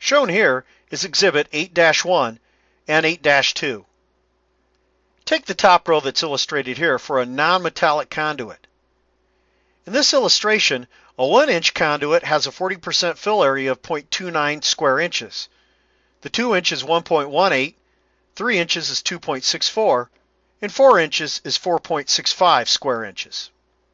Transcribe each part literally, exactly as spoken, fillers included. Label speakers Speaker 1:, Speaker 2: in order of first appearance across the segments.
Speaker 1: Shown here is Exhibit eight dash one and eight dash two. Take the top row that's illustrated here for a non-metallic conduit. In this illustration, a one inch conduit has a forty percent fill area of zero point two nine square inches. The two inch is one point one eight, three inches is two point six four, and four inches is four point six five square inches.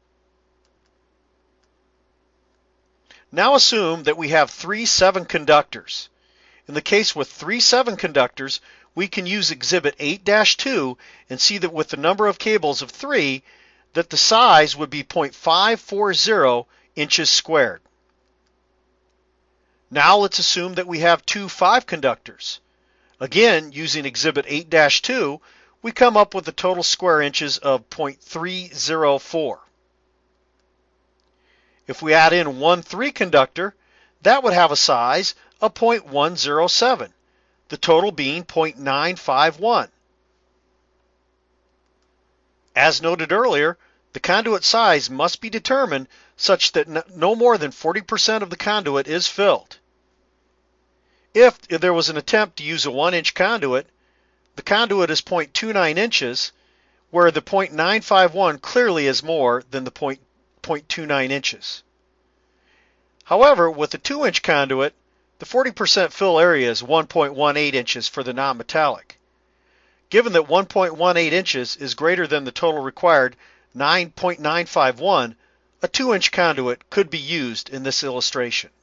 Speaker 1: Now assume that we have three seven conductors. In the case with three seven conductors, we can use Exhibit eight dash two and see that with the number of cables of three, that the size would be zero point five four zero inches squared. Now let's assume that we have two five conductors. Again, using Exhibit eight dash two, we come up with a total square inches of zero point three zero four. If we add in one three conductor, that would have a size of zero point one zero seven, the total being zero point nine five one. As noted earlier, the conduit size must be determined such that no more than forty percent of the conduit is filled. If, if there was an attempt to use a one inch conduit, the conduit is zero point two nine inches, where the zero point nine five one clearly is more than the zero point two nine inches. However, with a two inch conduit, the forty percent fill area is one point one eight inches for the non-metallic. Given that one point one eight inches is greater than the total required nine point nine five one, a two inch conduit could be used in this illustration.